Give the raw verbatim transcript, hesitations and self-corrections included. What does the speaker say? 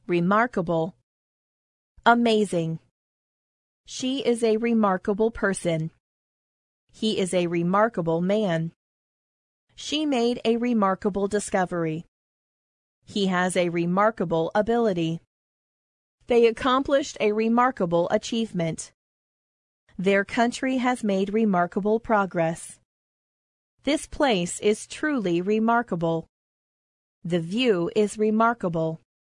remarkable, amazing. She is a remarkable person. He is a remarkable man. She made a remarkable discovery. He has a remarkable ability. They accomplished a remarkable achievement. Their country has made remarkable progress. This place is truly remarkable. The view is remarkable.